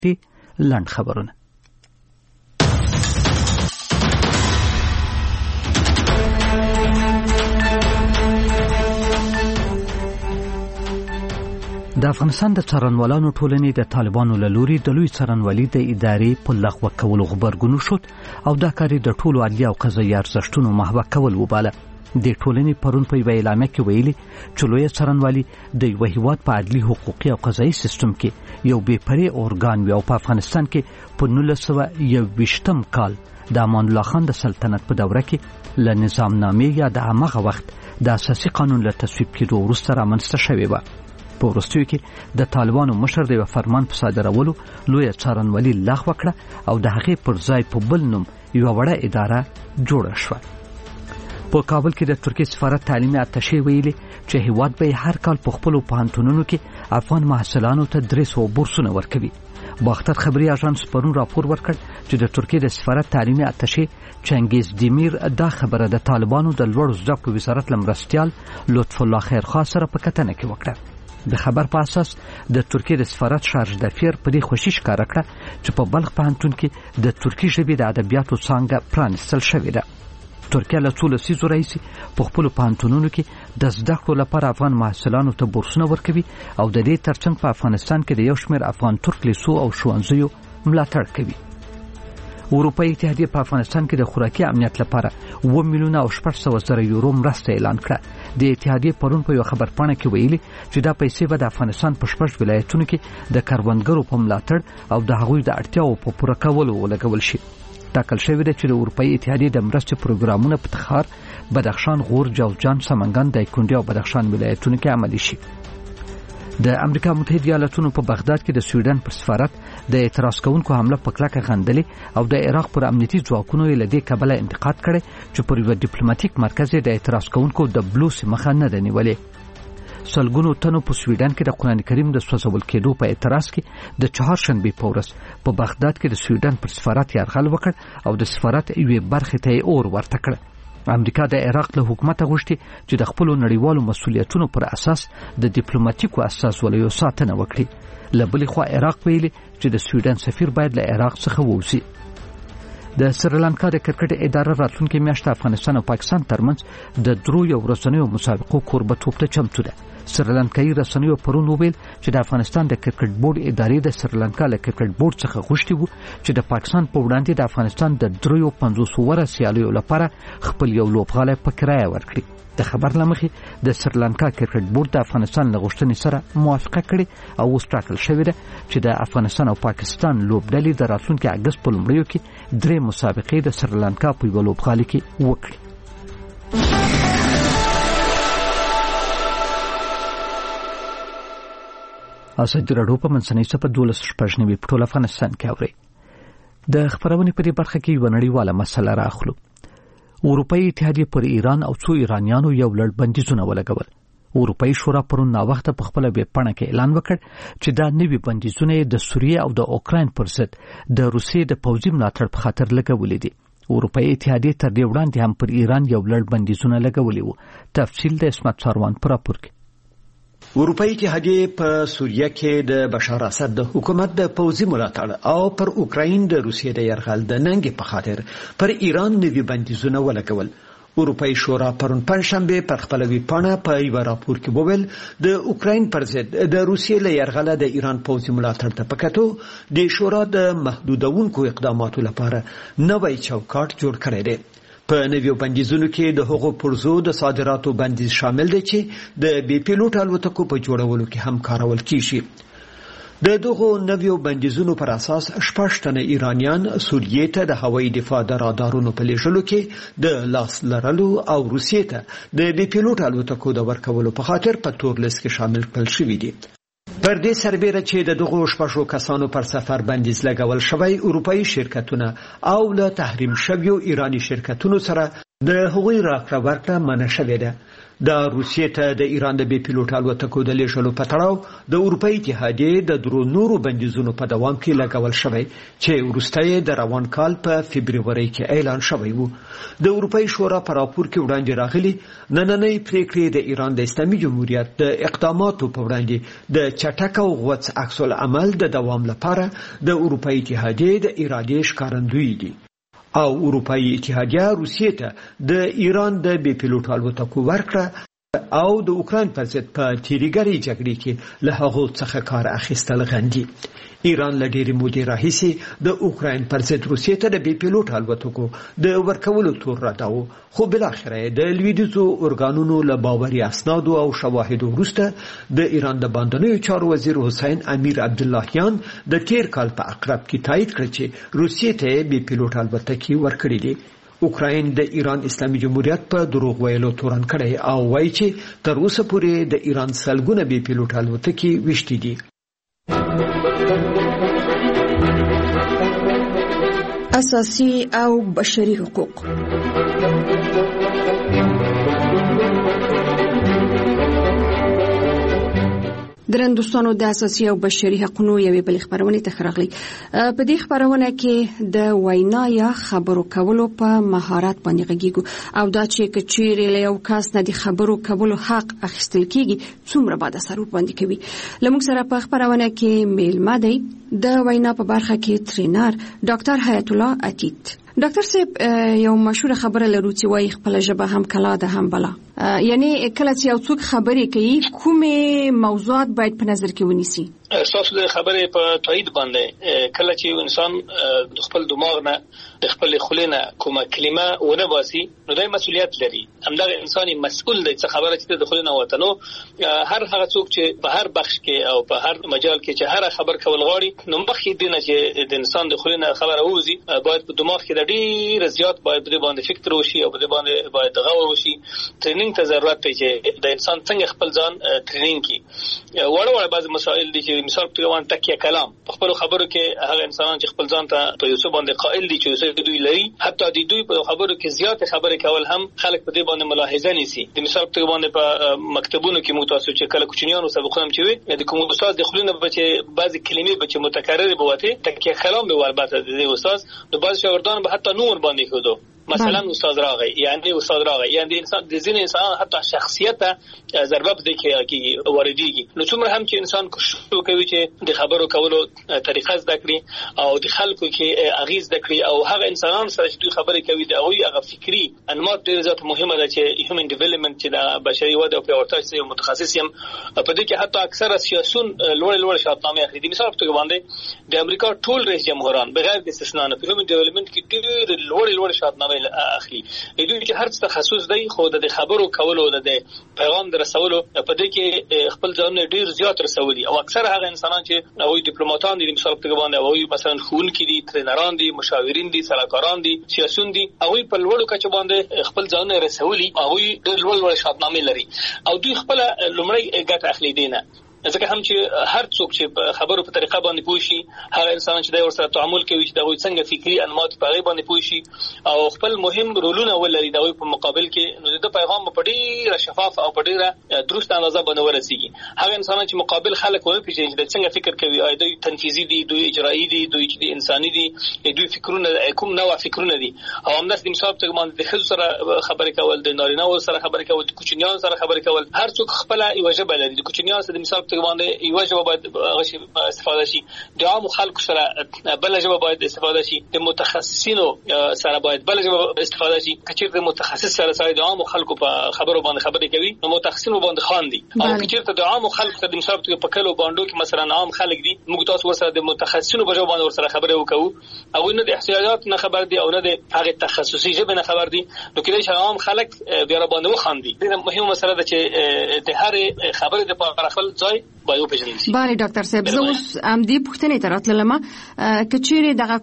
لنډ خبرونه. د افغانستان د څارنوالانو ټولنې د طالبانو له لوري د لوی څارنوالۍ د ادارې په لغوه کولو غبرګون شد او دا کار د ټولو عدلي او قضایي ارزښتونو محوه کول وباله. د ټولنې پرون په یوه اعلامیه کې ویلي چې لوی څارنوالي د یو هیواد په عدلي حقوقي او قضایي سیستم کې یو بې پرې اورګان وي او په افغانستان کې په 1921 کال د امان الله خان د سلطنت په دوره کې له نظامنامې یا د هماغه وخت د اساسي قانون له تصویب کېدو وروسته رامنځته شوې وه. په وروستیو کې د طالبانو مشر د یو فرمان په صادرولو لویه څارنوالي لغوه کړه او د هغې پر ځای په بل نوم یوه وړه اداره جوړه شوه. په کابل کې د ترکیې سفارت تعلیمي اتشې ویلي چې هیواد به هر کال په خپلو پوهنتونونو کې افغان محصلانو ته 300 بورسونه ورکوي. باختر خبري اژانس پرون راپور ورکړ چې د ترکیې د سفارت تعلیمي اتشې چنګیز دیمیر دا خبره د طالبانو د لوړو زده کړو وزارت لمرستیال لطف الله خیرخوا سره په کتنه کې وکړه. د خبر په اساس د ترکیې د سفارت شارژ دفیر په دې خوشی ښکاره کړه چې په بلخ پوهنتون کې د ترکي ژبې د ادبیاتو څانګه پرانیستل شوې ده. ترکیه له څو لسیزو راهیسې په خپلو پوهنتونونو کې د زده کړو لپاره افغان محصلانو ته بورسونه ورکوي او د دې ترڅنګ په افغانستان کې د یو شمېر افغان ترک لیسو او ښوونځیو ملاتړ کوي. اروپایي اتحادیه په افغانستان کې د خوراکي امنیت لپاره 2,600,000 یورو مرسته اعلان کړه. د اتحادیې پرون په یو خبرپاڼه کې ویلي چې دا پیسې به د افغانستان په 6 ولایتونو کې د کروندګرو په ملاتړ او د هغوی د اړتیاو په پوره کولو ولګول شي. ټاکل شوې ده چې د اروپایي اتحادیې د مرستې پروګرامونه په تخار، بدخشان، غور، جوزجان، سمنګان، دایکنډي او بدخشان ولایتونو کې عملي شي. د امریکا متحده ایالاتونو په بغداد کې د سویډن پر سفارت د اعتراض کوونکو حمله په کلکه غندلې او د عراق پر امنیتي ځواکونو یې له دې کبله انتقاد کړی چې پر یو ډیپلوماټیک مرکز د اعتراض کوونکو د بلوس مخه نه ده نیولې. سلګونو تنو په سویډن کې د قرآن کریم د سوځول کېدو په اعتراض کې د چهارشنبې په ورځ په بغداد کې د سویډن پر سفارت یرغل وکړ او د سفارت یوې برخې ته یې اور ورته کړ. امریکا د عراق له حکومت غوښتي چې د خپلو نړیوالو مسؤلیتونو پر اساس د ډیپلوماټیکو استازولیو ساتنه وکړي. له بلې خوا عراق ویلي چې د سویډن سفیر باید له عراق څخه ووځي. د سریلانکا د کرکټ اداره راتلونکي میاشت افغانستان او پاکستان ترمنځ د درو یو ورځنیو مسابقو کوربه‌توب ته چمتو ده. سریلانکایي رسنیو پرون وویل چې د افغانستان د کرکټ بورډ ادارې د سریلانکا له کرکټ بورډ څخه غوښتي وو چې د پاکستان په وړاندې د افغانستان د 350 سیالیو لپاره خپل یو لوبغالی په کرایه ورکړي. د خبر له مخې د سریلانکا کرکټ بورډ د افغانستان له غوښتنې سره موافقه کړې او اوس ټاکل شوې ده چې د افغانستان او پاکستان لوبډلې د راتلونکي اګست په لومړیو کې 3 مسابقې د سریلانکا په یو لوبغالي کې وکړي. ازادي راډیو په منځنۍ صفحه 12 په ټول افغانستان کې اوري. د خبرونې په دې برخه کې یو نړیواله مسله راخلو. اروپایي اتحادیه پر ایران او څو ایرانیانو یو لړ بندیزونه ولګول. اروپایي شورا پرون ناوخته په خپل ویب پاڼه کې اعلان وکړ چې دا نوي بندیزونه د سوریه او د اوکراین پر ضد د روسیې د پوځي ملاتړ په خاطر لګولې دي. اروپایي اتحادیه تر دې وړاندې هم پر ایران یو لړ بندیزونه لګولې وو. تفصیل د اسمت ساروان پر راپور کې. اروپایي اتحادیه په سوریه کې د بشار اسد د حکومت د پوځي ملاتړ او پر اوکراین د روسیې د یرغل د ننګ په خاطر پر ایران نوي بندیزونه ولګول. اروپایي شورا پرون پنځشنبه پر خپل ویب پاڼه په یو راپور کې وویل د اوکراین پر ضد د روسیې له یرغله د ایران پوځي ملاتړ ته پکاتو د شورا د محدودونکو اقداماتو لپاره نوی چوکاټ جوړ کړی دی. په نویو بندیزونو کې د هغو پرزو د صادراتو بندیز شامل دی چې د بي پیلوټ الوتکو په جوړولو کې هم کارول کیږي. د دغو نویو بندیزونو پر اساس 6 تنه ایرانیان سوریې ته د هوایي دفاع د رادارونو په لیږلو کې د لاس لرلو او روسیې ته د بي پیلوټ الوتکو د ورکولو په خاطر په تور لیست کې شامل کړل شوي دي. پر دې سربېره چې د دغو 6 کسانو پر سفر بندیز لګول شوی، اروپایي شرکتونه او له تحریم شویو ایرانی شرکتونو سره د هغوی راکړه ورکړه منع شوې ده. د روسیې ته د ایران د بې پیلوټ الوتکو د لیږلو په تړاو د اروپایي اتحادیې د درو نورو بندیزونو په دوام کې لګول شوی چې وروسته یې د روان کال په فبروري کې اعلان شوی و. د اروپایي شورا په راپور کې وړاندې راغلي نننۍ پریکړې د ایران د اسلامي جمهوریت د اقداماتو په وړاندې د چټک او غوڅ عکس العمل د دوام لپاره د اروپایي اتحادیې د ارادې ښکارندوی دي. او اروپایي اتحادیه روسیې ته د ایران د بې پیلوټ الوتکو ورکړه او د اوکراین پر ضد په تیریګرۍ جګړې کې له هغو څخه کار اخیستل غندي. ایران له ډېرې مودې راهیسې د اوکراین پر ضد روسیې ته د بې پیلوټ الوتکو د ورکولو تور راداو، خو بلاخره د لویدیځو ارګانونو له باوري اسنادو او شواهدو وروسته د ایران د باندنیو چارو وزیر حسین امیر عبداللهیان د تیر کال په اقرب کې تایید کړ چې روسیې ته بې پیلوټ الوتکې ورکړې دي. اوکراین د ایران اسلامي جمهوریت په دروغ ویلو تورن کړی او وایي چې تر اوسه پورې د ایران سلګونه بې پیلوټ الوتکې وشتي دي. اساسي او بشري حقوق. درندوستانو د اساسي او بشري حقوقو یوې بل خبرونه ته راغلي. په دې خبرونه کې د وینا یا خبرو کولو په مهارت باندې غږیږو او دا چې کچېرې له یو کس نه د خبرو کولو حق اخیستل کیږي څومره باید اثر باندې کوي. لمونږ سره په خبرونه کې میلمه دی د وینا په برخه کې ټرینر ډاکټر حیات الله عتیق. ډاکټر صاحب یو مشهور خبره لرو چې وايي خپل ژبه هم کلا ده هم بلا، یعنی کله چې یو څوک خبرې کوي کومه موضوعات باید په نظر کې ونیسي؟ اساس د خبرې په تایید باندې کله چې انسان د خپل دماغ نه د خپل خلینه کومه کلمه ونه باسي نو دای مسؤلیت لري. همدغه انساني مسؤل دی چې خبره چې د خلینه وته نو هر هغه څوک چې په هر بخش کې او په هر مجال کې چې هر خبر کول غواړي نو مخکې دینه چې د انسان د خلینه خبره ووزي باید په دماغ کې د ډیر زیات باید د باندې فکر وشي او د باندې باید غور وشي. ټریننګ ته ضرورت دی چې د انسان څنګه خپل ځان ټریننګ کی. وړ بعض مسائل دي چې مثال په توګه تکیه کلام په خپل خبرو کې هغه انسانان چې خپل ځان ته په یوسف باندې قائل دي چې دوی لري حتی د دوی په خبرو کې زیات خبرې کول هم خلک په دې باندې ملاحظه نیسي. د مثال په توګه باندې په مکتبونو کې متاسو چې کله کوچنیانو سبقونه هم چې د کوم استاد د خلینو بچي بعضی کلمې بچي متکرر بوته تکیه کلام به ورباته د استاد د بعض شاګردان به حتی نور باندې خودو مثلا استاد راغی یعنی انسان د ځینې انسان حتی شخصیت ضربه بده کې وردیږي. نو څومره هم چې انسان کوشش کوي چې د خبرو کولو طریقه زده کړي او د خلکو کې اغیز زده کړي او هغه انسانان سره چې خبرې کوي د هغه فکری انماط ډېر زیات مهمه ده چې هیومن ډیولپمنت چې د بشري وده او پیاوړتیا سره متخصص یم په دې کې حتی اکثره سیاسيون لوړ شاهنامه اخلي. د مثال په توګه باندې د امریکا ټول رئیس جمهوران بغیر د استثنا نه په هیومن ډیولپمنت کې ډېر لوړ شاهنامه اخلي. دوی چې هر څه تخصص دی خو د خبرو کولو د پیغام رسولو په دې کې خپل ځان ډیر زیات رسولي او اکثره هغه انسانان چې هغوی ډیپلوماټان دي مثال په توګه باندې هغوی مثلا ښوونکي دي، ټرینران دي، مشاورین دي، سلاکاران دي، سیاسيون دي، هغوی په لوړو کچه باندې خپل ځان رسولي هغوی ډیر لوړ شاهنامه لري او دوی خپل لومړی ګټه اخلي دینه. ځکه هم چې هر څوک چې خبرو په طریقه باندې پوه شي هغه انسان چې د ورسره تعامل کوي چې دغه څنګه فکری انماط په غیبه باندې پوه شي او خپل مهم رولونه ولري دغه په مقابل کې نو د پیغام په ډیره شفاف او په ډیره درست اندازه باندې ورسیږي. هغه انسان چې مقابل خلک ونه پیژني چې څنګه فکر کوي او دوی تنفیذي دي، دوی اجرایی دي، دوی انساني دي، دوی فکرونه کوم نوع فکرونه دي او همداس د مثال په باندې د خځو سره خبرې کول، د نارینه‌و سره خبرې کول، د کوچنیانو سره خبرې کول، هر څوک خپل یو ژبه لري. د کوچنیانو سره د مثال په باندې یو ژبه باید استفاده شي، د عام خلکو سره بل ژبه باید استفاده شي، د متخصصینو سره باید بل ژبه استفاده شي. کچیر د متخصص سره د عام خلکو په خبرو باندې خبرې کوي نو متخصصینو باندې خان دي او کچیر ته د عام خلکو د مثال په کلو باندې کې مثلا عام خلک دي موږ تاسو سره د متخصصینو په ژبه باندې ورسره خبرې وکړو او نه د احتیاجات نه خبر دي او نه د هغه تخصصي ژبه نه خبر دي نو کله چې عام خلک بیا باندې وخاندي. دا مهمه مسله ده چې د هر خبرې د په خپل ځای باید وپېژنل شي. بله ډاکټر صاحب زه اوس همدې پوښتنې ته راتلم که چیرې دغه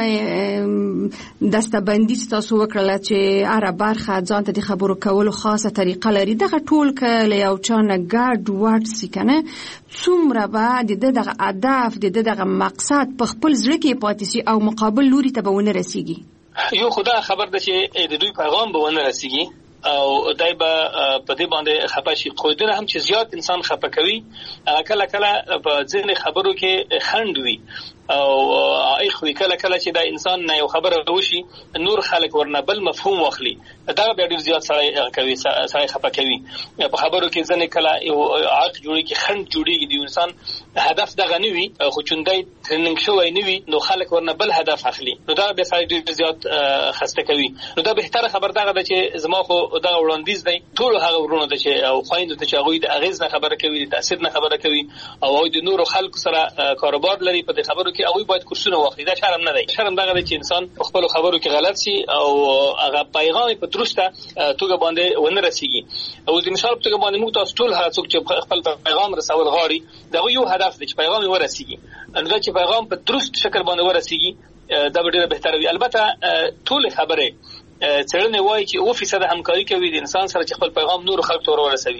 کوم دسته‌بندي تاسو وکړله چې هره برخه ځان ته د خبرو کولو خاصه طریقه لري دغه ټول که له یو چا نه ګډ وډ سي که نه څومره به د ده دغه هدف د ده دغه مقصد په خپل زړه کې پاتې سي او مقابل لوري ته به ونه رسیږي؟ یو خدا خبر ده چې د دوی پیغام به ونه رسیږي او دای به په دې باندې خپه شي. خو دنه هم چې زیات انسان خپه کوي کله کله په ځینې خبرو کې خند وي او اخوي کله کله چې دا انسان نه یو خبره وشي نور خلک ورنه بل مفهوم واخلي دا به ډیر زیات سړی کوي سړی خپه کوي په خبرو کې ځنه کله یو عاق جوړي کې خند جوړيږي د انسان هدف دغه نه وي خو چوندای ټریننګ شوی نه وي نو خلک ورنه بل هدف اخلي نو دا به سړی ډیر زیات خسته کوي. نو دا بهتره خبر دغه ده چې زما خو دا وړاندیز دی ټول هغه ورونه ده چې او خويند ته چې هغه د اغیز نه خبره کوي د تاثیر نه خبره کوي او د نورو خلکو سره کاروبار لري په دې خبرو کې هغه باید کورسونه واخلي. دا شرم نه دی. شرم دغه دی چې انسان خپل خبرو کې غلط شي او هغه پیغام په درسته توګه باندې ونه رسیږي. او د مثال په توګه باندې موږ تاسو ټول هڅه کوو چې خپل پیغام رسول غواړي دا یو هدف دی چې پیغام ورسیږي. انګا چې پیغام په درست شکل باندې ورسیږي دا ډیره بهتره وي. البته ټول خبره څرنه وایي چې 2% همکاري کوي د انسان سره چې خپل پیغام نور خلکو ته ورسوي.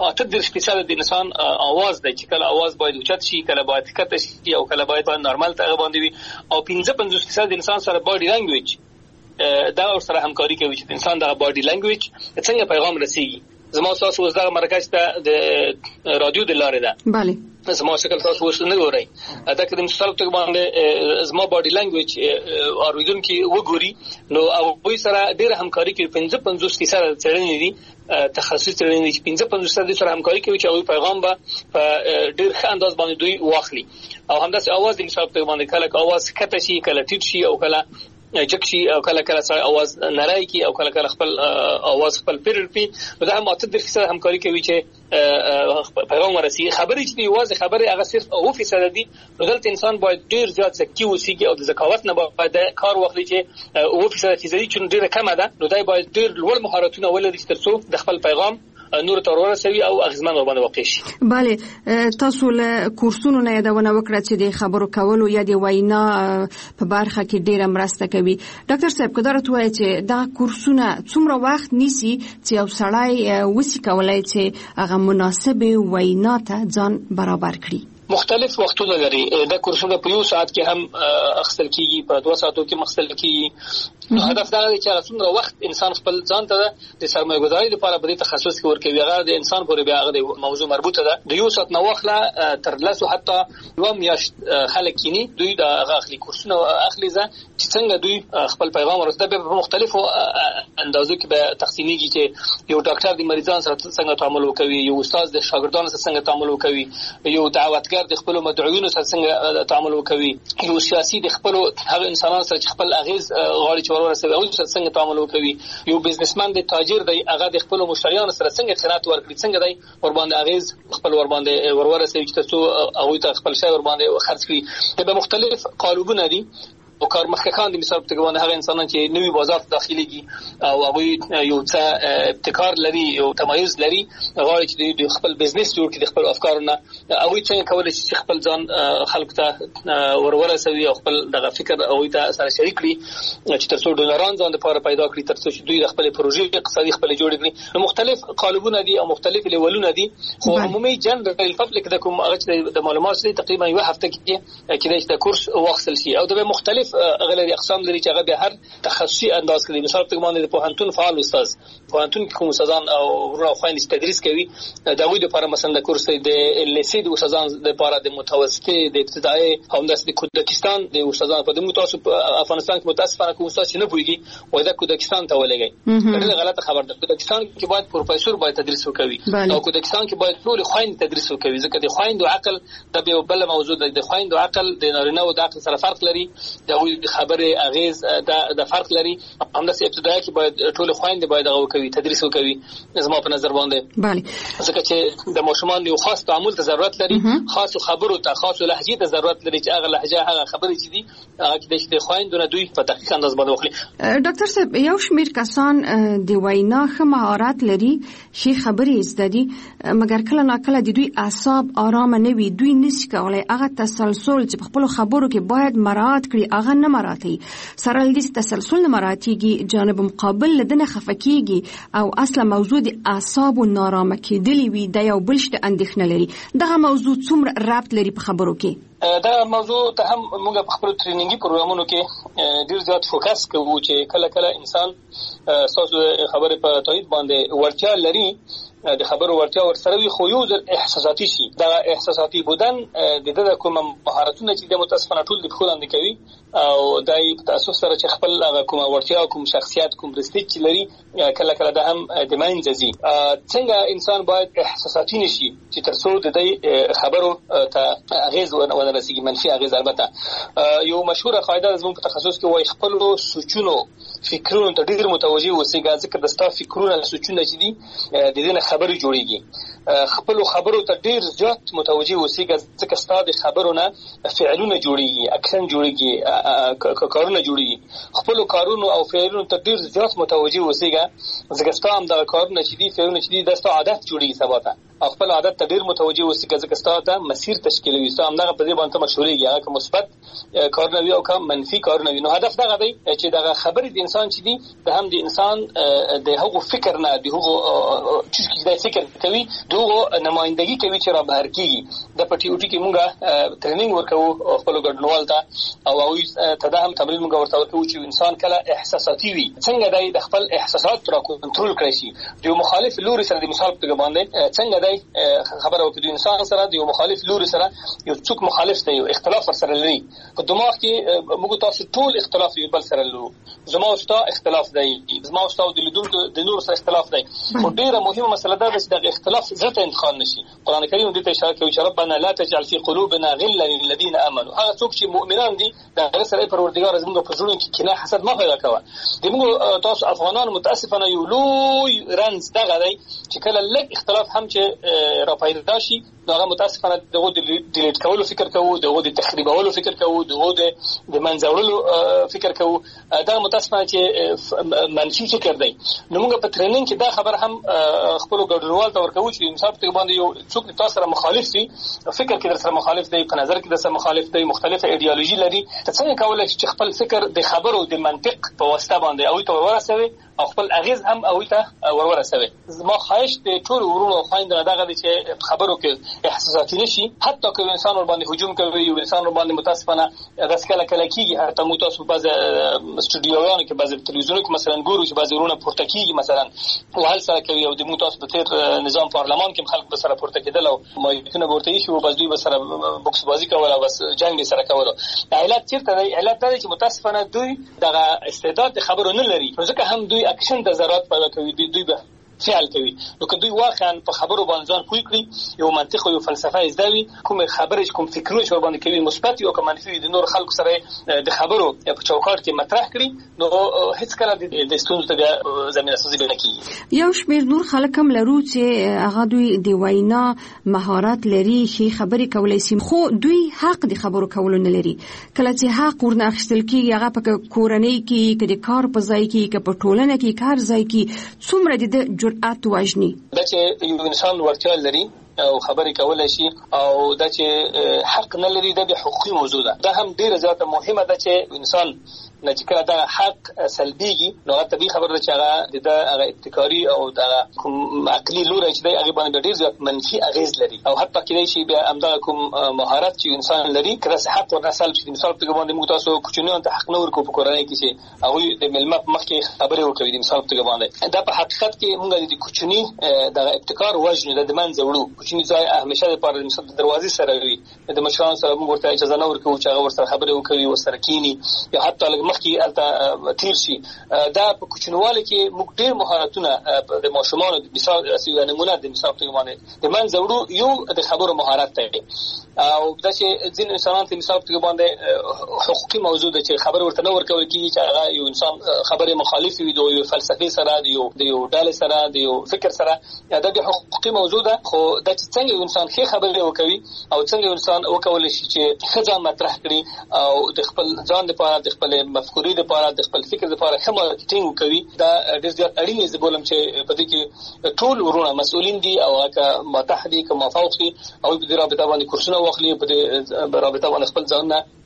3% د انسان आवाज دی چې کله आवाज باید اوچت شي کله باید کته شي او کله باید نورمال ته باندې وي او 15% د انسان سره باډي لانګویج دا سره همکاري کوي چې انسان د باډي لانګویج څنګه پیغام رسیږي. زما تاسو اوس دا مرکز ته د رادیو د لارې ده. bale زما شکل تاسو اوس نه ګورئ دا کله مثال ته باندې زما باډي لانګویج اوریدونکو وګوري نو او وې سره ډېر همکاري کوي. 55% څېړنې دي تخصصي څېړنې دي 55% سره همکاري کوي چې او پیغام به په ډېر ښه انداز باندې دوی واخلي او همداسې आवाज د مثال ته باندې کله आवाज کته شي کله ټیټ شي او کله جکشي او کله کله سره आवाज نړۍ کی او کله کله خپل आवाज خپل پیرپی دا هم 8% همکاري کوي چې پیغام ورسي. خبرې چې دی واځي خبره هغه صرف 2% دي. دلته انسان باید ډیر زیات ذکی وسیږي او د ذکاوت نه باید کار واخلي چې 2% چې دی چې ډیره کمه ده نو دای باید ډیر لوړ مهارتونه ولري چې ترڅو د خپل پیغام نور ترور سوي او اغزمن باندې واقع شي. bale تاسو له کورسونو نه یادونه وکړه چې د خبرو کولو یا د وینا په برخه کې ډیره مرسته کوي. ډاکټر صاحب قدرت وایي چې دا کورسونه څومره وخت نیسي چې یو سړی وسی کولای چې هغه مناسبه وینا ته ځان برابر کړي؟ مختلف وختونه لري. دا کورسونه په یو ساعت کې هم اخستل کیږي په 2 ساعتو کې مخستل کیږي. نو هدف دا دی چې څومره وخت انسان خپل ځان ته د سرمایه‌ګذاري لپاره په تخصص کې ورکوي هغه د انسان پورې بیا هغه د موضوع مربوطه ده. د یو ساعت نو وخت تر لاسو حتی یو میاشت خلک کینی دوی دا هغه اخلي کورسونه اخلي چې څنګه دوی خپل پیغام ورسته په مختلفو اندازو کې به تقسیمیږي چې یو ډاکټر د مریضانو سره څنګه تعامل وکوي یو استاد د شاګردانو سره څنګه تعامل وکوي یو دعوتګر د خپل مدعوینو سره څنګه تعامل وکوي یو سیاسي د خپل هغه انسانانو سره چې خپل اغیز غواړي چې ورسوي او څنګه تعامل وکوي یو بزنسمن د تاجر دی هغه د خپل مشتریانو سره څنګه خدمات ورکړي څنګه دی ور باندې اغیز خپل ور باندې ورسوي چې تاسو هغه ته خپل شی ور باندې خرڅ کړي. د مختلف قالبونه دي او کار مخکخان د مثال په توګه هغه انسانان چې نوې بازار داخليږي او هغه یو څه ابتکار لري او تمایز لري غواړي چې د خپل بزنس جوړ کړي د خپل افکارونه او څنګه کولای شي خپل ځان خلکو ته ورسوي او خپل دغه فکر او ته سره شریک کړي چې ترڅو ډونران ځان لپاره پیدا کړي ترڅو چې دوی خپل پروژې اقتصادي خپل جوړ کړي. نو مختلف قالبونه دي او مختلف لیولونه دي خو عمومي جنرال پبلک د کوم هغه د معلومات لري تقریبا یو هفته کې د کورس واخصل شي او د مختلف غلري اقسام لري چې هغه به هر تخصصي انداز کوي. مثال په باندې د پوهنتون فعال استاد پوهنتون کې کوم استادان او ورو خويند تدریس کوي دا وی د لپاره مثلا د کورس د لیسې د استادان د لپاره د متوسطه د ابتدایي هم د کودکستان د استادان په د متوسط افغانستان کې متاسفانه کوم استاد چې نه پويږي وای دا کودکستان ته ولګي ډېر غلطه خبر ده. کودکستان کې باید پروفیسور باید تدریس وکوي او کودکستان کې باید ټول خويند تدریس وکوي ځکه د خويند او عقل د به بل موضوع د خويند او عقل د نارینه او د عقل سره فرق لري. دا خبره اغیز د فرق لري همداسې ابتدایي کې باید ټول خويند باید هغه کوي تدریس وکوي زما په نظر باندې bale ځکه چې د ماشومان یو خاص تعامل ته ضرورت لري خاص خبرو ته خاص لهجه ته ضرورت لري چې هغه لهجه هغه خبرې چې دي هغه د خويندونه دوی په دقیق انداز باندې وکړي. ډاکټر صاحب یو شمیر کسان د وینا ښه مهارت لري شي خبرې زده دي مګر کله ناکله د دوی اعصاب آرام نه وي دوی نشي کولای هغه تسلسل چې په خپل خبرو کې باید مراعات کړي هغه نه مراعاتي سره د تسلسل نه مراعاتيږي جانب مقابل لدنه خفکیږي او اصله موضوع د اعصاب نارامه کېدلی وي د یو بلشت اندېښنه لري. دغه موضوع څومره ربط لري په خبرو کې؟ دا موضوع ته هم موږ په خپل ټریننګي پروګرامونو کې ډیر زیات فوکس کوو چې کله کله انسان تاسو خبره په تایید باندې ورتیا لري د خبرو ورتیا ورسره وي خو یو ځل احساساتي شي دا احساساتي بودن د کوم مهارتونه چې د متاسفانه ټول د خولاندې کوي او دای په تاسو سره چې خپل کوم ورتیا کوم شخصیت کوم رستیج لري کله کله د هم د ماینځي څنګه انسان باید احساساتي نشي چې ترڅو د دې خبرو ته اغیز ورسیږي منفي اغیز البته یو مشهوره قاعده زموږ په تخصص کې وایي خپل سوچونو فکرونو ته ډیر متوجي اوسېږي ځکه د ستا فکرونه سوچونه چې دي د دې خبرې جوړيږي خپل خبرو ته ډیر زیات متوجي اوسېږي ځکه ستاسو خبرونه فعلونه جوړيږي اکشن جوړيږي کارونه جوړيږي خپل کارونو او فعلونو ته ډیر زیات متوجي اوسېږي ځکه ستاسو د کارونه چې دي فعلونه چې دي د ستاسو عادت جوړيږي سباته خپل عادت ته ډیر متوجي اوسېږي ځکه ستاسو ته مسیر تشکیلوي ستاسو همدغه په دې باندې مشهوريږي هغه مثبت کارونه وي او کوم منفي کارونه وي نو هدف دا دی چې دا خبرې د انسان چې دي د هم د انسان د هغو فکر نه د هغو چې دا فکر کوي دغه نمائندګي کوي چې را بهر کیږي د پټیوټي کې موږ ټریننګ ورکوو خپل ګډونوال ته او هغه ته دا هم تمرین موږ ورته ورکوو چې انسان کله احساساتي وي څنګه د خپل احساسات را کنټرول کړی شي د مخالف لوري سره د مثال په باندې څنګه خبره وکړي انسان سره د مخالف لوري سره یو څوک مخالف دی یو اختلاف سره لري په دماغ کې موږ تاسو ټول اختلاف یو بل سره لرو زما او تاسو اختلاف دی زما او تاسو د لیدونکو د نور سره اختلاف دی خو ډیره مهمه مسله ده چې د اختلاف ذات انتقال نشي قران کریم دې ته اشاره کوي چې ربنا لا تجعل في قلوبنا غلا للذين امنوا هغه څوک چې مؤمنان دي د هغه سره پروردګار زموږ په زړونو کې کینه حسد نه پیدا کوي دغه تاسو افغانان متاسفانه یو لوی رنځ دغه دی چې کله لږ اختلاف هم چې را پیدا شي هغه متاسفانه دغه د ډیلیټ کولو فکر کوو دغه د تخریبولو فکر کوو دغه د منځورلو فکر کوو دا متاسفانه چې منفي فکر دی نو موږ په ټریننګ کې دا خبر هم خپل ګډونوال ته ورکوو چې انصاف ته باندې یو څوک تاسو سره مخالف وي فکر کې در سره مخالف دی په نظر کې در سره مخالف دی مختلفه ایدئولوژي لري څنګه کولای شي خپل فکر د خبرو د منطق په واسطه باندې او ته ورسوي او خپل اغیز هم او ته ورسوي زما خواهش د ټول ورونو خويند دغه دي چې خبرو کې احساساتي نشي حتی که انسان ور باندې هجوم کوي یو انسان ور باندې متاسفانه داس کله کله کیږي حتی متاسف بعض استودیوګانو کې بعض تلویزیونونو کې مثلا ګورو چې بعض ورونه پورته کیږي مثلا وهل سره کوي او د متاسف تیر نظام پارلمان کې خلک به سره پورته کېدل او مایتونه ورته شي او بعض دوی به سره بوکس بازی کول او بس جنگ سره کول علت چیرته دی علت دا چې متاسفانه دوی دغه استعداد خبرو نه لري ځکه هم دوی اکشن د ضرورت پیدا کوي دوی به فعل کوي نو که دوی واقعا په خبرو باندې ځان پوي کړی یو منطق او یو فلسفه زده وي کوم خبرې کوم فکرونه چې باندې کوي مثبت او کوم منفي د نور خلکو سره د خبرو په چوکاټ کې مطرح کړي نو هیڅ کله د ستونزو ته زمينه سازي نه کیږي یو شمېر نور خلک هم لرو چې هغه دوی د وینا مهارت لري شي خبرې کولای شي خو دوی حق د خبرو کولو نه لري کله چې حق ورنه اخیستل کیږي هغه په کورنۍ کې کله کار په ځای کې په ټولنه کې کار ځای کې څومره د جرأت واجني دا چې یو انسان ورته لري او خبرې کولای شي او دا چې حق نه لري د حقوقي موضوع ده دا هم ډیره زیاته مهمه ده چې انسان نه چې کله دا حق سلبيږي نو طبيعي خبره چې هغه ابتکاري او دا کوم عقلي لور چې دی هغه باندې ډیر زیات منفي اغیز لري او حتی کله چې بیا امدا کوم مهارت چې انسان لري کله حق ورته سلب شي مثال په باندې موږ تاسو کوچنیان ته حق نه ورکو په کورنۍ کې چې هغه د ملمه مخکې خبرې وکړي مثال په باندې دا په حقیقت کې موږ د کوچنی د ابتکار وجنه د منځ وړو کوچنی ځای همیشه د پاره مثال د دروازې سره وي د مشران سره موږ ورته اجازه نه ورکو چې هغه ورسره خبرې وکړي او سره کینی یا حتی مخکې الته تیر شي دا په کوچنواله کې موږ ډېر مهارتونه د ماشومان د مثال اساسي نمونه د مثال په باندې د منځ وړو یو د خبرو مهارت دی او دا چې ځین انسانان په مثال په باندې حقوقي موضوع ده چې خبر ورته نه ورکول کیږي چې هغه یو انسان خبره مخالف وي د یو فلسفي سره د یو ډالې سره د یو فکر سره دا د حقوقي موضوع ده خو دا چې څنګه انسان ښه خبرې وکوي او څنګه انسان وکول شي چې ځان مطرح کړي او د خپل ځان لپاره د خپل مفکورې لپاره د خپل فکر لپاره ښه مارکیټینګ کوي دا ډېر زیات اړین دی بولم چې په دې کې ټول ورونه مسؤلین دي او هغه متحدي کوم فوقي او په دې رابطه باندې کورسونه واخلي په دې رابطه باندې خپل ځان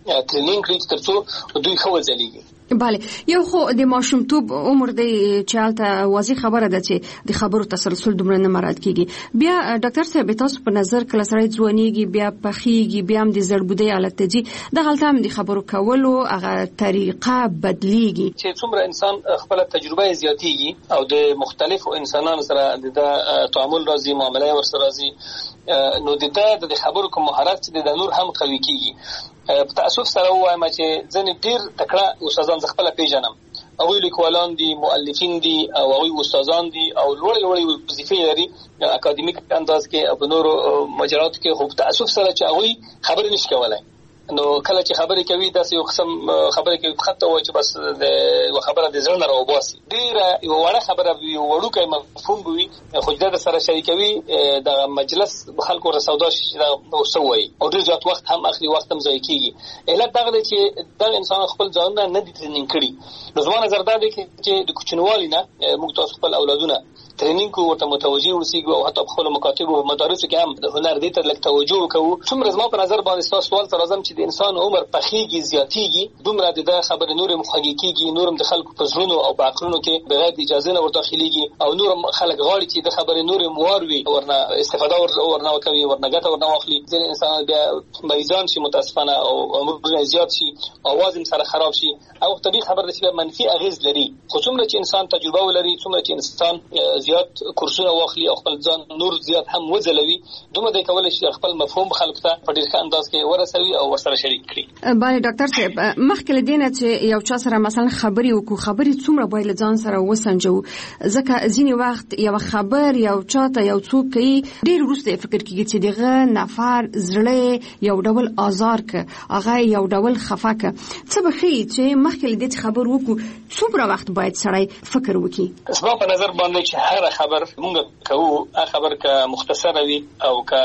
ټریننګ کړي ترڅو دوی خو ځلیږي. بله، یو خو د ماشومتوب عمر دی چې حالته واضح خبره ده چې د خبرو تسلسل دومره نه مراعات کیږي. بیا ډاکټر صاحب تاسو په نظر کله سړی ځوانيږي بیا پخېږي بیا هم د زړبودۍ حالت ته ځي، د غلطه هم د خبرو کولو هغه طریقه بدلیږي چې څومره انسان خپل تجربه زیاتېږي او د مختلفو انسانانو سره د تعامل راځي، معاملې ورسره راځي، نو د خبرو کوم مهارت چې د نور هم قوي کیږي. په تاسف سره وایم چې ځنې ډیر تکړه استادان ز خپل پیژنم، او لیکوالان دي، مؤلفین دي، او استادان دي، او لوړ وظیفې لري اکاډمیک انداز کې او نورو مجرات کې، خو په تاسف سره چې هغه خبرې نشي کولای. نو کله چې خبرې کوي داسې یو قسم خبرې کوي خطه وای چې بس د خبره د ځړنه راوباسي، ډیره یو وړه خبره وي، وړوکی مفهوم وي، خو د سره شریکوي د مجلس خلکو سره سودا شي دا وسوي، او ډیر ځات وخت هم اخلي، وخت هم ضایع کیږي. علت دا دی چې دا انسان خپل ځان نه دي ټریننګ کړي. نو زما نظر دا دی چې د کوچنیوالي نه موږ تاسو خپل اولادونه ټریننګ کو ورته متوجي اوسېږو، او حتی په خپل مکاتب او مدارس کې هم د هنر دې ته لږ توجه وکړو. څومره زما په نظر باندې تاسو سوال تر راځم چې د انسان عمر پخېږي زیاتېږي، دومره د خبرې نور مخاګي کیږي، نورم د خلکو په زړونو او په عقلونو کې بغیر د اجازه نه ورداخليږي، او نورم خلک غواړي چې د خبرې نور موروي ورنه استفاده ورنه کوي، ورنه ګټه ورنه واخلي. ځینې انسان بیا مریضان شي متاسفانه، او عمر زیات شي، اواز هم سره خراب شي، او طبيعي خبر چې منفي اغیز لري. خو څومره چې انسان تجربه ولري، څومره چې انسان زیات کورسونه واخلي او خپل ځان نور زیات هم وځلوي، دومره د کولای شي خپل مفهوم خلکو ته په ډیر ښه انداز کې ورسوي او ورسره شریک کړي. بله ډاکټر صاحب، مخکې لدینه چې یو چا سره مثلا خبرې وکړو، خبرې څومره باید له ځان سره وسنجو، ځکه ځینې وخت یو خبر یو چاته یو څوک کوي ډیر وروسته فکر کیږي چې دغه نفر زړه یو ډول آزار ک، هغه یو ډول خفه ک. څه بخي چې مخکې لدې خبر وکړو څومره وخت باید سړی فکر وکړي؟ زما په نظر باندې چې هر خبر موږ کوو، خبر که مختصر وي او که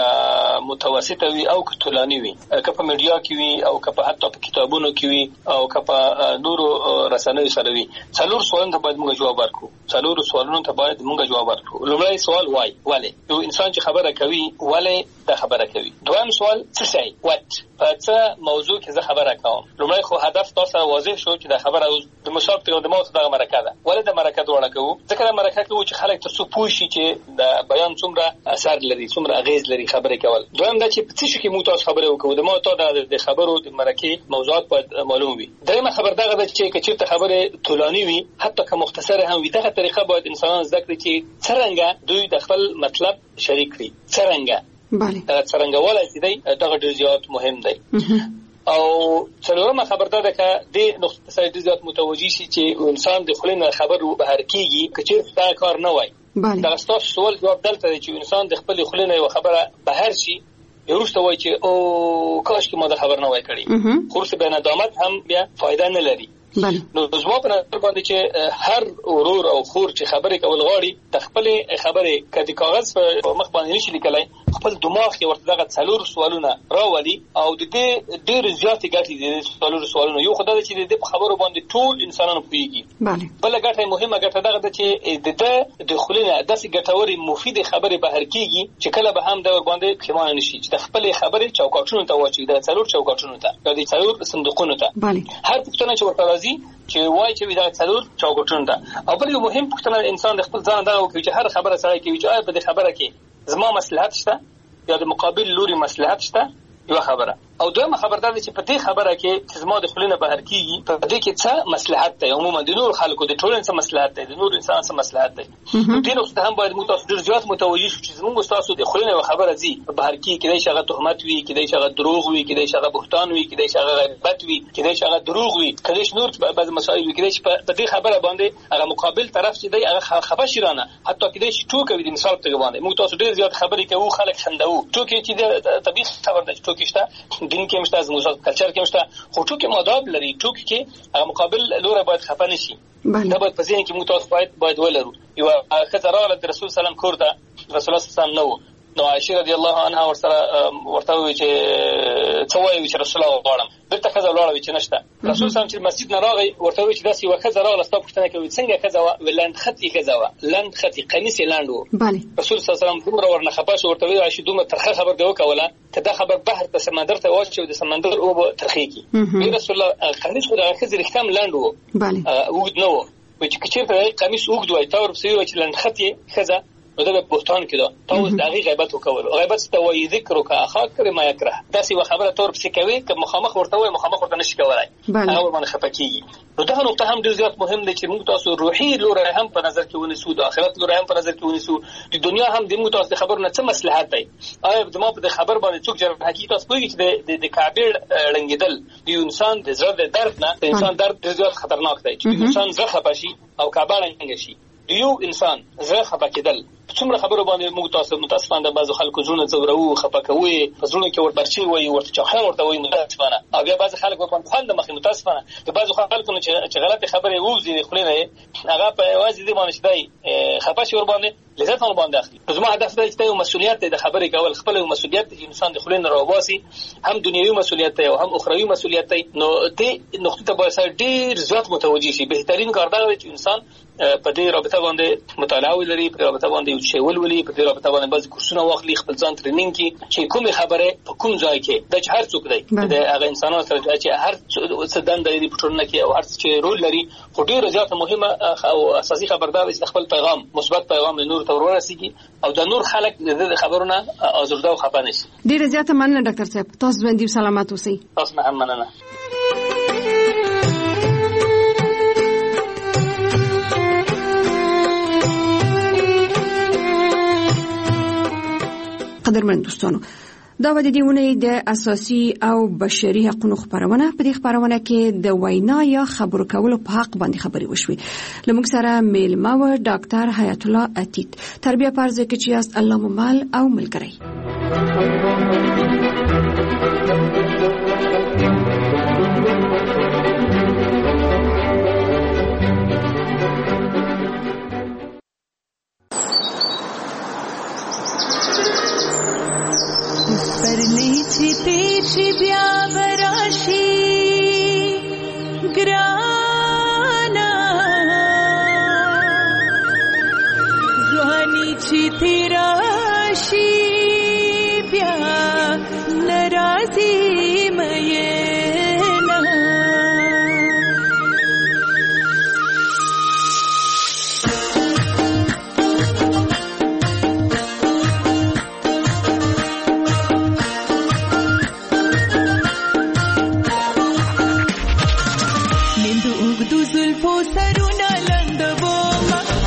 متوسط وي او که طولاني وي، که په میډیا کې وي او که په حتی په کتابونو کې وي او که په نورو رسنیو سره وي، څلور سوالونو ته باید موږ جواب ورکړو. څلور سوالونو ته باید موږ جواب ورکړو. لومړی سوال وای، ولې یو انسان چې خبره کوي ولې دا خبره کوي؟ دویم سوال څه شي، وات، په څه موضوع کې زه خبره کوم؟ لومړی خو هدف تاسو واضح شو چې دا خبره د مشابهت او د موضوع دغه مرکه ده. ولې د مرکه دوړه کوو؟ ځکه د مرکه کوو چې خلک ترڅو پوه شي چې د بیان څومره اثر لري، څومره اغیز لري خبرې کول. دویم دا چې په څه شي کې موږ تاسو خبرې وکړو، د موضوع د خبرو د مرکه موضوعات باید معلوم وي. دریمه خبر دغه ده چې کچېرته خبره طولاني وي، حتی که مختصره هم وي، دغه طریقه باید انسانان زده کړي چې څنګه دوی د خپل مطلب شریک کړي. څنګه بله څنګه ولای چې دی دغه ډیر زیات مهم دی. او څلورمه خبر ده که د نقطه سره ډیر زیات متوجي شي چې انسان د خلینو خبر بهر کیږي، کچېرته دا کار نه وای. دا تاسو سوال جواب دلته چې انسان د خپل خلینو خبره بهر شي، وروسته وای چې او کاش کې ما دا خبر نه وای کړی، خو څه به ندامت هم بیا فائدہ نه لري. نو زما په نظر باندې چې هر ورور او خور چې خبرې کول غواړي، د خپل خبرې کدي کاغذ په مخ باندې نشي لیکلای، خپل دماغ کې ورته دغه څلور سوالونه راولي، او د دې ډېر زیاتې ګټې دي. څلور سوالونه یو خدای چې د خبرو باندې ټول انسانانو پوهیږي. بل ګټه مهمه ګټه دغه ده چې د خلینو داسې ګټوري مفید خبرې بهر کیږي چې کله به هم د ور باندې پښیمانه نشي، چې د خپل خبرې چوکاټونو ته واچي، د څلور چوکاټونو ته یا د څلور صندوقونو ته. هر پښتنه چې ورته چې وای چې دا څلور چوکاټونو ته. او بل یو مهم پښتنه انسان د خپل ځان دغه کوي چې هر خبره سره کوي چې آیا په دې خبره کې زما مصلحت شته یا د مقابل لوري مصلحت شته، یو خبره. او دویمه خبر ده چې په دې خبره کې چې زما د خلینو بهر کیږي، په دې کې څه مصلحت دی، عموما د نور خلکو د ټولنې څه مصلحت دی، د نور انسان څه مصلحت دی. دې نقطه هم باید موږ تاسو ډیر زیات متوجي شو چې زموږ تاسو د خلینو خبره زی بهر کې کېدای شي هغه تهمت وي، کېدای شي هغه دروغ وي، کېدای شي هغه بهتان وي، کېدای شي هغه غیبت وي، کېدای شي هغه دروغ وي، کېدای شي نور بعض مسائل وي، کېدای شي په دې خبره باندې هغه مقابل طرف چې دی هغه خفه شيرانه، حتی کېدای شي ټوکې وي. د مثال په توګه باندې موږ تاسو ډیر زیات خبرې کوو، خلک خندو، ټوکې چې د طبيعي خبر ده، ټوکې شته دین کې مشته، زموږ کلچر کې مشته، خو ټوکې ماداب لري. ټوکې کې هغه مقابل لور باید خفه نشي. دا باید په ذهن کې موږ تاسو باید ولرو. یو خزر راغله د رسول سلام کور ته، رسول الله سلام نو نو عائشه رضی الله عنها ورته وی چې څوای چې رسول الله غواړم بیرته خزه ولاړه چې نشته رسول صلی الله علیه مسجد نه راغی ورته وی چې داسې وخزه راغله ستاسو پښتنه کوي څنګه خزه ولند خطي خزه لند خطي قمیص لاندو رسول صلی الله علیه وسلم دومره ورنه خپاش ورته وی عائشه دومره ترخه خبر دی وکوله ته دا خبر بحر ته سمندر ته واچو د سمندر او ترخی کی رسول الله قمیص خو خزه رښتام لاندو وګد نو چې کچېرته قمیص وګد وای تور بسوي چې لند خطي خزه نو دا بهتان کړه تاسو د هغه غیبت وکول غیبت ستوي ذکرک اخاک ما یکره دا سی خبره تور پسې کوي که مخامخ ورته وای مخامخ ورته نشي کولای هغه باندې خپکیږي نو دا نقطه هم ډیر زیات مهم دی چې موږ تاسو روحي لور هم په نظر کې ونیسو د آخرت لور هم په نظر کې ونیسو د دنیا هم د موږ تاسو خبرونه څه مصلحت دی آیا د ما په خبر باندې څوک جره حقیقت تاسو کوی چې د کعبه لنګیدل د انسان د زړه د درد نه د انسان درد ډیر زیات خطرناک دی چې انسان زړه خپشي او کعبه لنګ شي یو انسان زړه خپکیدل څومره خبرو باندې موږ تاسو متاسفانه د بعضو خلکو زړه څورو خپکوي پزړو کې وربرچی وي ورته چاخه ورته وي متاسفانه او بیا بعضو خلکو په خپل د مخې متاسفانه د بعضو خلکو چې غلطه خبره ووزي خلینه هغه په واځي دي باندې شدای خپش ور باندې لذت ور باندې اخلي زما هدف دی چې یو مسؤلیت د خبرې کول خپل مسؤلیت د انسان د خلینه راوباسي هم دنیوي مسؤلیت دی او هم اخروی مسؤلیت دی نو دې نقطه ته باید ډیر زیات متوجي شي بهترین کار دا دی چې انسان په دې رابطه باندې مطالعه ولري په رابطه باندې شی ولولي په دې رابطه باندې بعض کورسونه واخلي خپل ځان ټریننګ کی چې کومه خبره په کوم ځای کې د هر څوک دی د هغه انسانانو سره چې هر څه دنده لري په ټولنه کې او هر څه رول لري خو ډیره زیاته مهمه او اساسي خبردار چې خپل پیغام مثبت پیغام نور ته ورسیږي او د نور خلک د خبرونه ازرده او خپه نشي ډیره زیاته مننه ډاکټر صاحب تاسو باندې سلامات اوسئ تاسو هم مننه قدرمن دوستانو دا و د دیونه د اساسي او بشري حقوقو خبرونه په دې خبرونه کې د وینا یا خبرو کولو په حق باندې خبري وشوي لمونږ سره میلمه و ډاکټر حیات الله عتیق تربیه پرځ کې چې است الله مال او ملګری چې بیا براشي ګرانا ځواني چې تیراشي بیا ناراضي مېنا سرونه لندبوما